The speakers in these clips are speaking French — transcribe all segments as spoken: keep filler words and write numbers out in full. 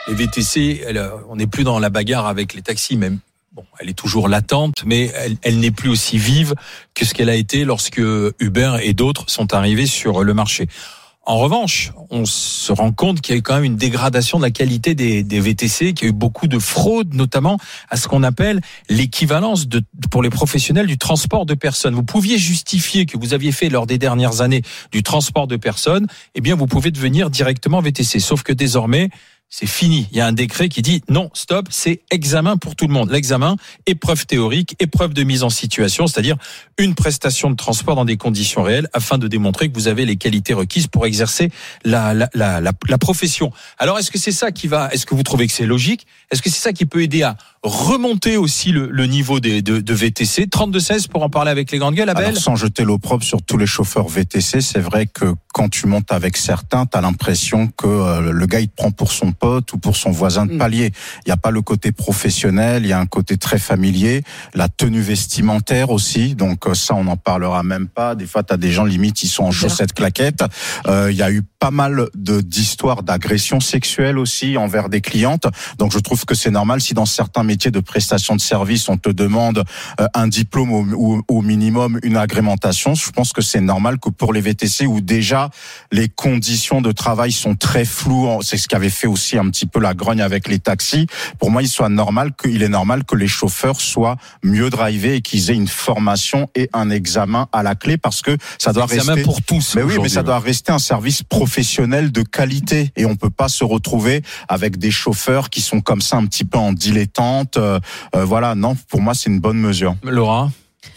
les V T C, elle, on n'est plus dans la bagarre avec les taxis, même. Bon, elle est toujours latente, mais elle, elle n'est plus aussi vive que ce qu'elle a été lorsque Uber et d'autres sont arrivés sur le marché. En revanche, on se rend compte qu'il y a eu quand même une dégradation de la qualité des, des V T C, qu'il y a eu beaucoup de fraude, notamment à ce qu'on appelle l'équivalence de, pour les professionnels du transport de personnes. Vous pouviez justifier que vous aviez fait lors des dernières années du transport de personnes, eh bien vous pouvez devenir directement V T C. Sauf que désormais, c'est fini. Il y a un décret qui dit non, stop, c'est examen pour tout le monde. L'examen, épreuve théorique, épreuve de mise en situation, c'est-à-dire une prestation de transport dans des conditions réelles afin de démontrer que vous avez les qualités requises pour exercer la, la, la, la, la profession. Alors, est-ce que c'est ça qui va, est-ce que vous trouvez que c'est logique? Est-ce que c'est ça qui peut aider à remonter aussi le, le niveau des, de, de V T C? trente-deux seize pour en parler avec les grandes gueules, Abel. Alors, sans jeter l'opprobre sur tous les chauffeurs V T C, c'est vrai que quand tu montes avec certains, t'as l'impression que euh, le gars il te prend pour son pote ou pour son voisin de palier. Il y a pas le côté professionnel, il y a un côté très familier, la tenue vestimentaire aussi. Donc ça, on n'en parlera même pas. Des fois, t'as des gens limite, ils sont en chaussettes claquettes. Euh, il y a eu pas mal de d'histoires d'agressions sexuelles aussi envers des clientes. Donc je trouve que c'est normal si dans certains métiers de prestation de service, on te demande euh, un diplôme ou, ou au minimum une agrémentation. Je pense que c'est normal que pour les V T C où déjà les conditions de travail sont très floues, c'est ce qui avait fait aussi un petit peu la grogne avec les taxis. Pour moi, il soit normal que, il est normal que les chauffeurs soient mieux drivés et qu'ils aient une formation et un examen à la clé parce que ça doit examen rester pour tous. Mais oui, mais ça doit rester un service professionnel de qualité et on peut pas se retrouver avec des chauffeurs qui sont comme ça un petit peu en dilettante. Euh, euh, voilà, non, pour moi, c'est une bonne mesure. Laura?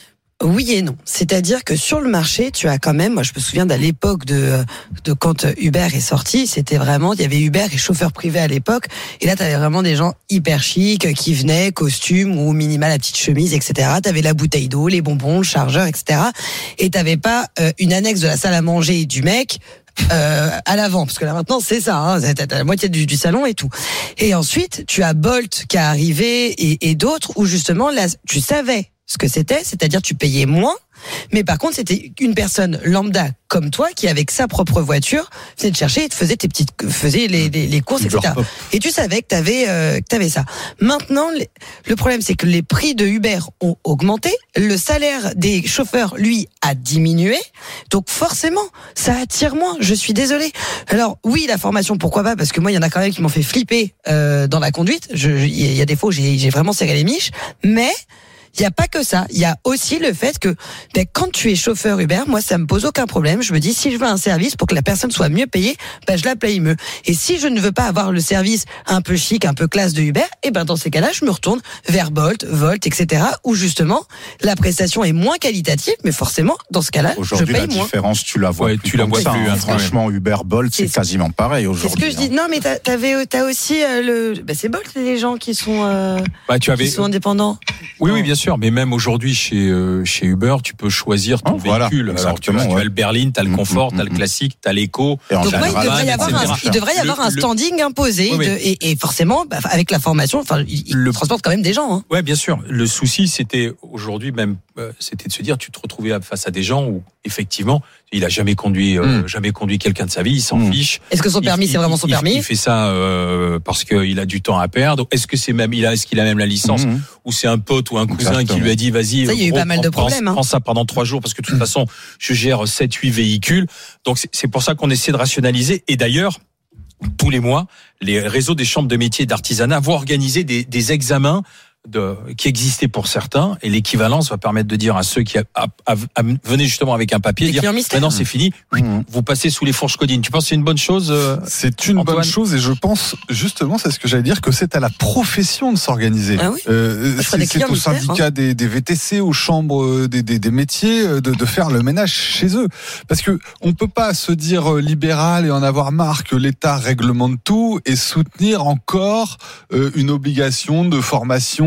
Oui et non. C'est-à-dire que sur le marché, tu as quand même, moi je me souviens de l'époque de, de quand Uber est sorti, c'était vraiment, il y avait Uber et chauffeur privé à l'époque, et là tu avais vraiment des gens hyper chics qui venaient, costume ou minimal la petite chemise, et cetera. Tu avais la bouteille d'eau, les bonbons, le chargeur, et cetera. Et tu n'avais pas euh, une annexe de la salle à manger du mec Euh, à l'avant, parce que là maintenant c'est ça, hein, t'as la moitié du, du salon et tout. Et ensuite tu as Bolt qui est arrivé et, et d'autres où justement là tu savais ce que c'était, c'est-à-dire tu payais moins, mais par contre c'était une personne lambda comme toi qui avec sa propre voiture venait te chercher et te faisait tes petites, faisait les, les, les courses, et cetera. Et tu savais que t'avais euh, que t'avais ça. Maintenant les, le problème c'est que les prix de Uber ont augmenté, le salaire des chauffeurs lui a diminué, donc forcément ça attire moins. Je suis désolée. Alors oui, la formation pourquoi pas, parce que moi il y en a quand même qui m'ont fait flipper euh, dans la conduite. Je, il y a des fois où j'ai, j'ai vraiment serré les miches, mais il n'y a pas que ça. Il y a aussi le fait que ben, quand tu es chauffeur Uber, moi, ça me pose aucun problème. Je me dis, si je veux un service pour que la personne soit mieux payée, ben, je la paye mieux. Et si je ne veux pas avoir le service un peu chic, un peu classe de Uber, et ben, dans ces cas-là, je me retourne vers Bolt, Volt, et cetera, où justement, la prestation est moins qualitative, mais forcément, dans ce cas-là, je aujourd'hui, paye la moins. différence, tu la vois Ouais, plus. tu la vois ça, plus, hein. hein, Franchement, Uber, Bolt, c'est, c'est quasiment pareil aujourd'hui. C'est ce que je dis. Non, mais t'as, t'avais, t'as aussi euh, le. Ben, c'est Bolt, les gens qui sont, euh, Bah, tu avais. qui sont indépendants. Oui, oui, bien sûr. Mais même aujourd'hui, chez euh, chez Uber, tu peux choisir ton oh, voilà, véhicule. Alors, tu, vois, ouais. tu as le berline, tu as le Mmh, confort, mmh, tu as le mmh. classique, tu as l'éco. Et en Donc ouais, il général, devrait y avoir un, il devrait y avoir Le- un le- standing imposé Oui, oui. de- et, et forcément bah, avec la formation, enfin, il, il Le- transporte quand même des gens. Hein. Ouais, bien sûr. Le souci, c'était aujourd'hui même, euh, c'était de se dire, tu te retrouvais face à des gens où effectivement, il a jamais conduit, euh, Mm. jamais conduit quelqu'un de sa vie, il s'en Mm. fiche. Est-ce que son Il- permis il- c'est vraiment son il- permis? Il fait ça euh, parce qu'il a du temps à perdre. Est-ce que c'est même, il a, est-ce qu'il a même la licence, Mmh. ou c'est un pote ou un cousin Exactement. qui lui a dit, vas-y. Ça, il y a eu gros, pas mal de prends- problèmes, hein. Prends ça pendant trois jours parce que de toute façon, je gère sept, huit véhicules. Donc c'est, c'est pour ça qu'on essaie de rationaliser. Et d'ailleurs, tous les mois, les réseaux des chambres de métiers et d'artisanat vont organiser des, des examens de, qui existaient pour certains, et l'équivalence va permettre de dire à ceux qui a, a, a, a, venaient justement avec un papier, Des dire clients mystères. maintenant c'est fini, Mmh. vous passez sous les fourches codines. Tu penses que c'est une bonne chose euh, C'est une Antoine? bonne chose et je pense justement, c'est ce que j'allais dire, que c'est à la profession de s'organiser. Ah oui. Euh, Je ferais des c'est, c'est clients au mystères, syndicat des, des V T C, aux chambres des, des, des métiers de, de faire le ménage chez eux. Parce que on peut pas se dire libéral et en avoir marre que l'État réglemente tout et soutenir encore euh, une obligation de formation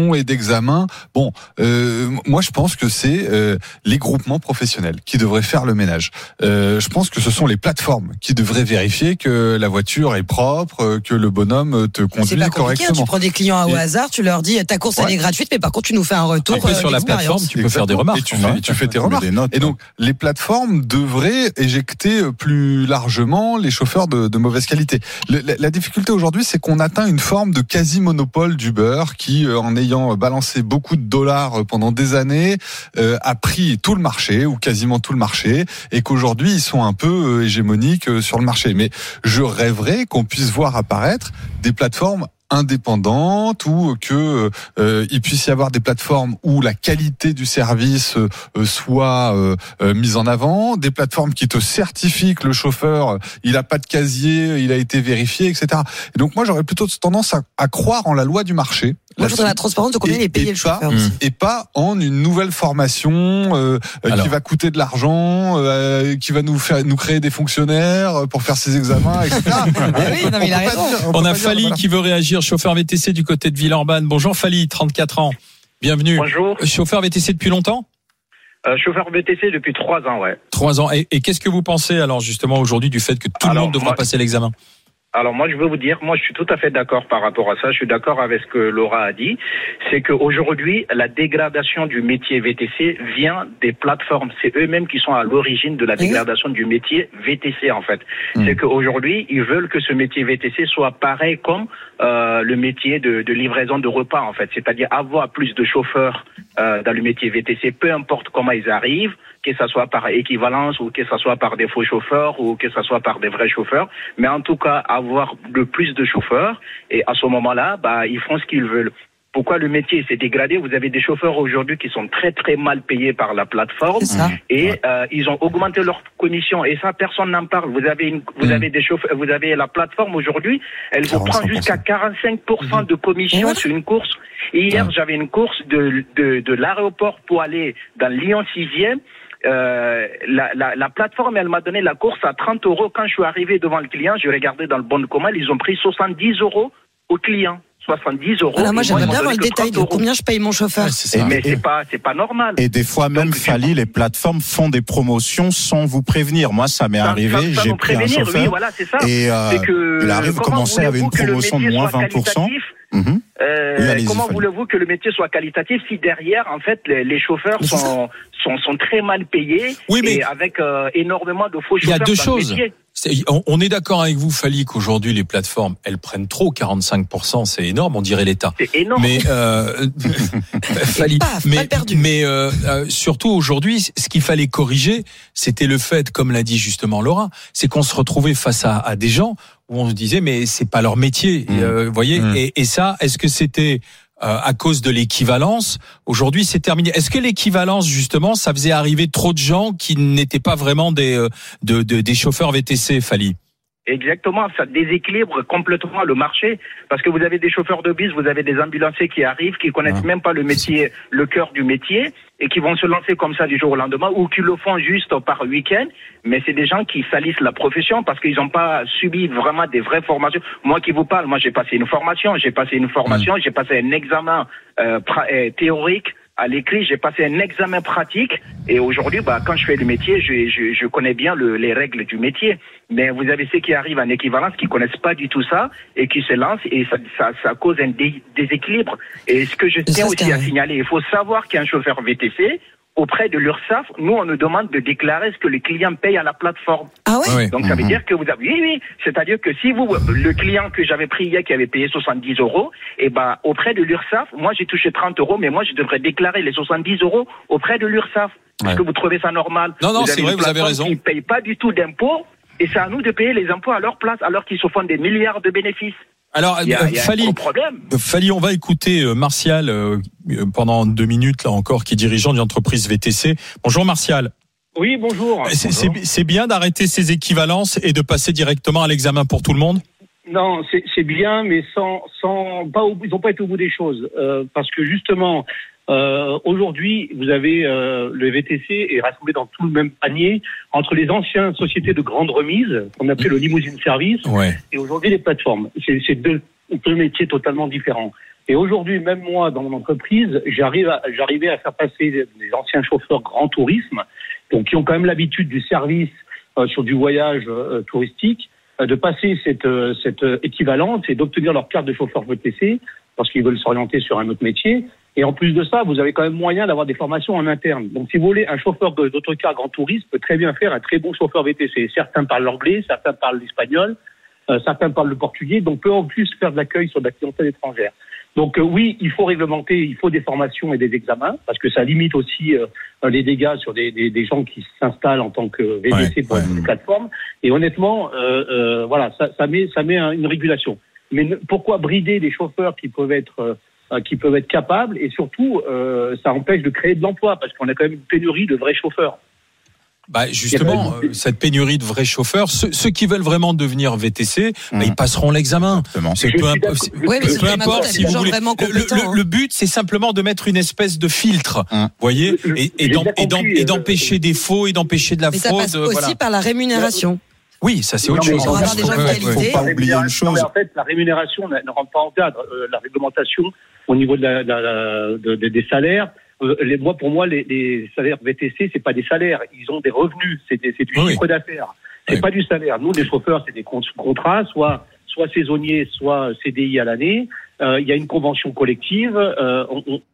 formation et d'examen. Bon, euh, moi je pense que c'est euh, les groupements professionnels qui devraient faire le ménage. Euh, je pense que ce sont les plateformes qui devraient vérifier que la voiture est propre, que le bonhomme te conduit c'est pas compliqué, correctement. Tu prends des clients au et... hasard, tu leur dis ta course ouais. elle est gratuite, mais par contre tu nous fais un retour. Après, euh, sur la plateforme, tu peux faire des remarques. Et tu fais, tu fais tes remarques. Et donc les plateformes devraient éjecter plus largement les chauffeurs de, de mauvaise qualité. Le, la, la difficulté aujourd'hui, c'est qu'on atteint une forme de quasi-monopole d'Uber qui, euh, en ayant balancé beaucoup de dollars pendant des années, euh, a pris tout le marché ou quasiment tout le marché, et qu'aujourd'hui ils sont un peu euh, hégémoniques euh, sur le marché. Mais je rêverais qu'on puisse voir apparaître des plateformes indépendantes, ou que euh, il puisse y avoir des plateformes où la qualité du service euh, soit euh, euh, mise en avant, des plateformes qui te certifient que le chauffeur il a pas de casier, il a été vérifié, et cetera. Et donc moi j'aurais plutôt tendance à, à croire en la loi du marché. Moi, je voudrais la transparence de combien il est payé le chauffeur. Pas, et pas en une nouvelle formation euh, Alors, qui va coûter de l'argent, euh, qui va nous faire nous créer des fonctionnaires pour faire ses examens, et cetera. Oui, non, mais il a raison. Dire, on, on a Fali voilà. qui veut réagir, chauffeur V T C du côté de Villeurbanne. Bonjour Fali, trente-quatre ans. Bienvenue. Bonjour. Chauffeur V T C depuis longtemps ? Euh, chauffeur V T C depuis trois ans, ouais. Trois ans. Et, et qu'est-ce que vous pensez alors justement aujourd'hui du fait que tout Alors, le monde devra moi, passer l'examen ? Alors moi je veux vous dire, moi je suis tout à fait d'accord par rapport à ça, je suis d'accord avec ce que Laura a dit, c'est qu'aujourd'hui la dégradation du métier V T C vient des plateformes, c'est eux-mêmes qui sont à l'origine de la dégradation du métier V T C en fait. Mmh. C'est qu'aujourd'hui ils veulent que ce métier V T C soit pareil comme euh, le métier de, de livraison de repas en fait, c'est-à-dire avoir plus de chauffeurs euh, dans le métier V T C, peu importe comment ils arrivent, que ça soit par équivalence ou que ça soit par des faux chauffeurs ou que ça soit par des vrais chauffeurs, mais en tout cas avoir le plus de chauffeurs, et à ce moment-là, bah ils font ce qu'ils veulent. Pourquoi le métier s'est dégradé ? Vous avez des chauffeurs aujourd'hui qui sont très très mal payés par la plateforme et ouais. euh, ils ont augmenté leurs conditions et ça personne n'en parle. Vous avez une, vous mmh. avez des chauffeurs, vous avez la plateforme aujourd'hui, elle vous prend jusqu'à quarante-cinq pour cent de commission mmh. sur une course. Et hier, mmh. j'avais une course de de, de l'aéroport pour aller dans Lyon sixième. Euh, la, la, la plateforme, elle m'a donné la course à trente euros. Quand je suis arrivé devant le client, je regardais dans le bon de commande, ils ont pris soixante-dix euros au client. soixante-dix euros. Alors moi, j'aimerais bien avoir le détail de combien je paye mon chauffeur. Ouais, c'est ça. Mais c'est pas, c'est pas normal. Et des fois, même, Donc, Fali, les plateformes font des promotions sans vous prévenir. Moi, ça m'est ça, arrivé, ça, ça j'ai pris un chauffeur. Oui, voilà, c'est ça. Et, euh, c'est que, il arrive de commencer avec une promotion de moins vingt pour cent. Mmh. Euh, oui, comment voulez-vous que le métier soit qualitatif si derrière, en fait, les, les chauffeurs sont, sont, sont très mal payés oui, mais et avec euh, énormément de faux chauffeurs. Il y a deux choses. C'est, on est d'accord avec vous, Fali, qu'aujourd'hui les plateformes, elles prennent trop, quarante-cinq pour cent, c'est énorme, on dirait l'État. C'est énorme. Mais euh, Fali, paf, mais, mais euh, euh, surtout aujourd'hui, ce qu'il fallait corriger, c'était le fait, comme l'a dit justement Laura, c'est qu'on se retrouvait face à, à des gens où on se disait mais c'est pas leur métier, mmh. euh, vous voyez. Mmh. Et, et ça, est-ce que c'était Euh, à cause de l'équivalence? Aujourd'hui, c'est terminé. Est-ce que l'équivalence, justement, ça faisait arriver trop de gens qui n'étaient pas vraiment des euh, de, de, des chauffeurs V T C, Fali? Exactement, ça déséquilibre complètement le marché parce que vous avez des chauffeurs de bus, vous avez des ambulanciers qui arrivent, qui connaissent ah. même pas le métier, le cœur du métier et qui vont se lancer comme ça du jour au lendemain ou qui le font juste par week-end. Mais c'est des gens qui salissent la profession parce qu'ils n'ont pas subi vraiment des vraies formations. Moi qui vous parle, moi j'ai passé une formation, j'ai passé une formation, mmh. j'ai passé un examen euh, pra- euh, théorique. À l'écrit, j'ai passé un examen pratique et aujourd'hui, bah, quand je fais le métier, je, je, je connais bien le, les règles du métier. Mais vous avez ceux qui arrivent en équivalence, qui connaissent pas du tout ça et qui se lancent et ça, ça, ça cause un dé, déséquilibre. Et ce que je tiens aussi à signaler, il faut savoir qu'un chauffeur V T C, auprès de l'URSSAF, nous, on nous demande de déclarer ce que le client paye à la plateforme. Ah ouais? Donc, ça veut dire que vous avez, oui, oui. C'est-à-dire que si vous, le client que j'avais pris hier qui avait payé soixante-dix euros, et ben, auprès de l'URSSAF, moi, j'ai touché trente euros, mais moi, je devrais déclarer les soixante-dix euros auprès de l'URSSAF. Est-ce ouais. que vous trouvez ça normal? Non, non, c'est vrai, vous avez raison. Ils ne payent pas du tout d'impôts, et c'est à nous de payer les impôts à leur place, alors qu'ils se font des milliards de bénéfices. Alors, il y a, il y a Fali, Fali, on va écouter euh, Martial euh, pendant deux minutes là encore, qui est dirigeant d'une entreprise V T C. Bonjour Martial. Oui, bonjour. C'est, bonjour. c'est, c'est bien d'arrêter ces équivalences et de passer directement à l'examen pour tout le monde? Non, c'est, c'est bien, mais sans, sans, pas au, ils n'ont pas été au bout des choses, euh, parce que justement. Euh, aujourd'hui, vous avez euh, le V T C est rassemblé dans tout le même panier entre les anciennes sociétés de grande remise, qu'on appelait le limousine service, ouais. et aujourd'hui les plateformes. C'est, c'est deux deux métiers totalement différents. Et aujourd'hui, même moi, dans mon entreprise, j'arrive à, j'arrivais à faire passer des anciens chauffeurs grand tourisme, donc qui ont quand même l'habitude du service euh, sur du voyage euh, touristique, euh, de passer cette, euh, cette équivalence et d'obtenir leur carte de chauffeur V T C parce qu'ils veulent s'orienter sur un autre métier. Et en plus de ça, vous avez quand même moyen d'avoir des formations en interne. Donc, si vous voulez, un chauffeur d'autocar grand tourisme peut très bien faire un très bon chauffeur V T C. Certains parlent l'anglais, certains parlent l'espagnol, euh, certains parlent le portugais, donc peut en plus faire de l'accueil sur de la clientèle étrangère. Donc euh, oui, il faut réglementer, il faut des formations et des examens, parce que ça limite aussi euh, les dégâts sur des, des, des gens qui s'installent en tant que V T C ouais, pour ouais. une plateforme. Et honnêtement, euh, euh, voilà, ça, ça met, ça met une régulation. Mais ne, pourquoi brider des chauffeurs qui peuvent être euh, qui peuvent être capables, et surtout, euh, ça empêche de créer de l'emploi, parce qu'on a quand même une pénurie de vrais chauffeurs. Bah justement, euh, cette pénurie de vrais chauffeurs, ceux, ceux qui veulent vraiment devenir V T C, mmh. bah, ils passeront l'examen. C'est peu, imp... ouais, peu, peu importe si vous voulez. Le, le, le but, c'est simplement de mettre une espèce de filtre, mmh. voyez, et, et, d'em, et, d'em, et d'empêcher euh, des faux et d'empêcher de la mais fraude. Ça passe aussi voilà. par la rémunération. Oui, ça c'est autre chose. Il ne faut pas oublier une chose. Non, mais en fait, la rémunération ne rentre pas en cadre. Euh, la réglementation au niveau de la, de la, de, de, des salaires. Euh, les, moi, pour moi, les, les salaires V T C, c'est pas des salaires. Ils ont des revenus. C'est, des, c'est du oui. chiffre d'affaires. C'est oui. pas du salaire. Nous, les chauffeurs, c'est des contrats, soit soit saisonniers, soit C D I à l'année. Euh, il y a une convention collective. Euh, on, on...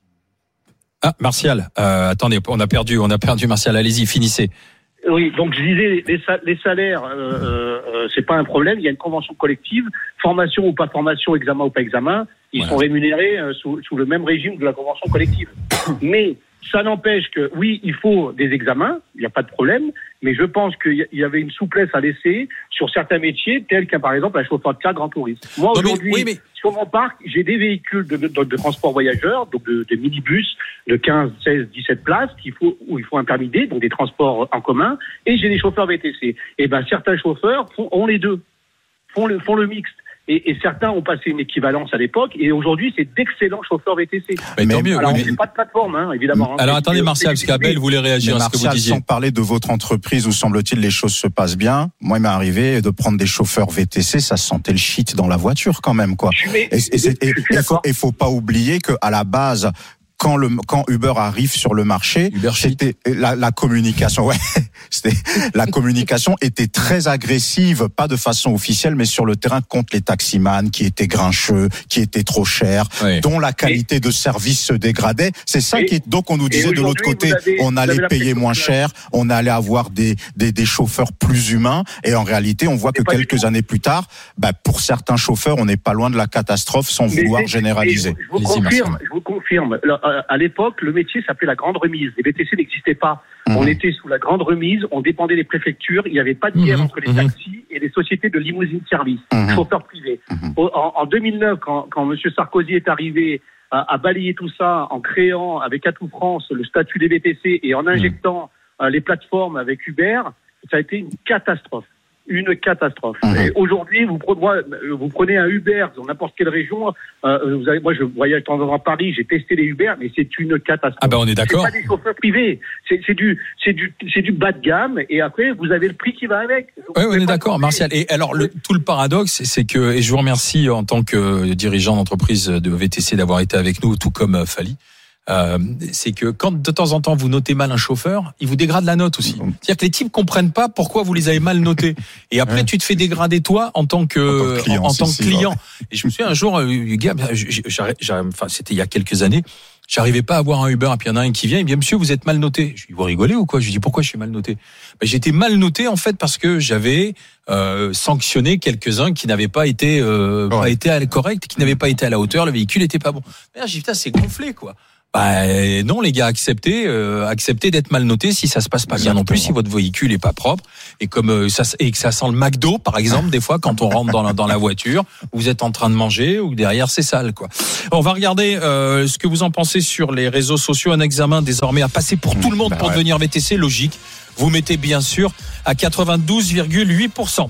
Ah, Martial. Euh, attendez, on a perdu, on a perdu Martial. Allez-y, finissez. Oui, donc je disais, les, les salaires, euh, euh, c'est pas un problème. Il y a une convention collective, formation ou pas formation, examen ou pas examen, ils voilà. sont rémunérés euh, sous, sous le même régime de la convention collective. Mais ça n'empêche que, oui, il faut des examens, il n'y a pas de problème, mais je pense qu'il y avait une souplesse à laisser sur certains métiers, tels qu'un, par exemple, un chauffeur de car grand tourisme. Moi, non, aujourd'hui, mais, oui, mais... sur mon parc, j'ai des véhicules de, de, de transport voyageurs, donc de, de minibus de quinze, seize, dix-sept places qu'il faut, où il faut un permis D, donc des transports en commun, et j'ai des chauffeurs V T C. Et ben, certains chauffeurs font, ont les deux, font le, font le mixte. Et, et certains ont passé une équivalence à l'époque, et aujourd'hui, c'est d'excellents chauffeurs V T C. Mais tant mieux. Alors, oui, mais... c'est pas de plateforme, hein, évidemment. Alors, attendez, Martial, parce qu'Abel voulait réagir à ce que vous disiez. Sans parler de votre entreprise où, semble-t-il, les choses se passent bien, moi, il m'est arrivé de prendre des chauffeurs V T C, ça sentait le shit dans la voiture, quand même, quoi. Mais, et il faut, faut pas oublier que, à la base, quand le quand Uber arrive sur le marché, Uber c'était la, la communication. Ouais, c'était la communication était très agressive, pas de façon officielle, mais sur le terrain contre les taximans qui étaient grincheux, qui étaient trop chers, oui. dont la qualité et, de service se dégradait. C'est ça et, qui est, donc on nous disait de l'autre côté, avez, on allait payer moins cher, on allait avoir des des des chauffeurs plus humains, et en réalité, on voit que quelques années plus tard, bah pour certains chauffeurs, on n'est pas loin de la catastrophe, sans mais vouloir généraliser. Je vous confirme, je vous confirme. À l'époque, le métier s'appelait la grande remise. Les V T C n'existaient pas. Mmh. On était sous la grande remise, on dépendait des préfectures, il n'y avait pas de guerre mmh. entre les taxis et les sociétés de limousine service, mmh. chauffeurs privés. Mmh. En, en deux mille neuf, quand, quand M. Sarkozy est arrivé à, à balayer tout ça en créant avec Atout France le statut des V T C et en injectant mmh. euh, les plateformes avec Uber, ça a été une catastrophe. Une catastrophe. Mmh. Et aujourd'hui, vous, moi, vous prenez un Uber dans n'importe quelle région. Euh, vous avez, moi, je voyage de temps en temps à Paris, j'ai testé les Uber, mais c'est une catastrophe. Ah ben, on est d'accord. C'est pas des chauffeurs privés. C'est, c'est du, c'est du, c'est du bas de gamme. Et après, vous avez le prix qui va avec. Oui, on est d'accord, Martial. Et alors, le, tout le paradoxe, c'est que, et je vous remercie en tant que dirigeant d'entreprise de V T C d'avoir été avec nous, tout comme euh, Fali. Euh, c'est que quand de temps en temps vous notez mal un chauffeur, il vous dégrade la note aussi. C'est-à-dire que les types comprennent pas pourquoi vous les avez mal notés. Et après, ouais. tu te fais dégrader toi en tant que, en tant que client. En, en tant que client. Ouais. Et je me souviens un jour, euh, gars, j'arrive, j'arrive, enfin, c'était il y a quelques années. J'arrivais pas à avoir un Uber, et puis il y en a un qui vient, il me dit, monsieur, vous êtes mal noté. Je lui dis, vous rigolez ou quoi? Je lui dis, pourquoi je suis mal noté? Ben, j'étais mal noté, en fait, parce que j'avais, euh, sanctionné quelques-uns qui n'avaient pas été, euh, ouais. pas été corrects, qui n'avaient pas été à la hauteur, le véhicule était pas bon. Mais là, j'ai dit, putain, c'est gonflé, quoi. Bah non les gars, acceptez, euh, acceptez d'être mal noté si ça se passe pas bien non plus, si votre véhicule est pas propre et comme euh, ça et que ça sent le McDo par exemple des fois quand on rentre dans la, dans la voiture, vous êtes en train de manger ou derrière c'est sale quoi. On va regarder euh, ce que vous en pensez sur les réseaux sociaux. Un examen désormais à passer pour tout le monde bah pour ouais. devenir V T C, logique. Vous mettez bien sûr à quatre-vingt-douze virgule huit pour cent.